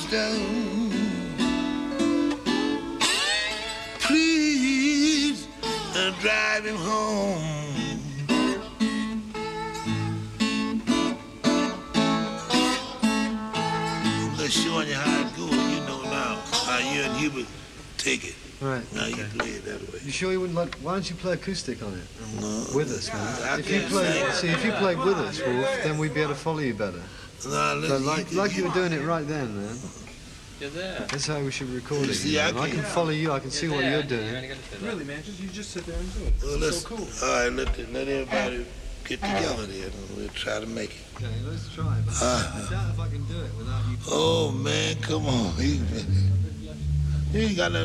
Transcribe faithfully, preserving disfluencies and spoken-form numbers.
stone. Please uh, drive him home. I'm just showing you how it goes. You know now how you and Hubert take it. Right. Now okay. you play it that way. You sure you wouldn't like? Why don't you play acoustic on it? No. With us, man. I If you can't play, sing. see, if you played with us, Wolf, then we'd be able to follow you better. No, But listen, like, you, like you were doing it right then, man. You're there. That's how we should record You it. see, you know? I and I can't- can follow you. I can see what you're doing. Really, man, just you just sit there and do it. Well, It's let's, so cool. all right, let, the, let everybody get together there, and we'll try to make it. Okay, let's try. But Uh. I doubt if I can do it without you. Oh, man, come on. He, he ain't got nothing.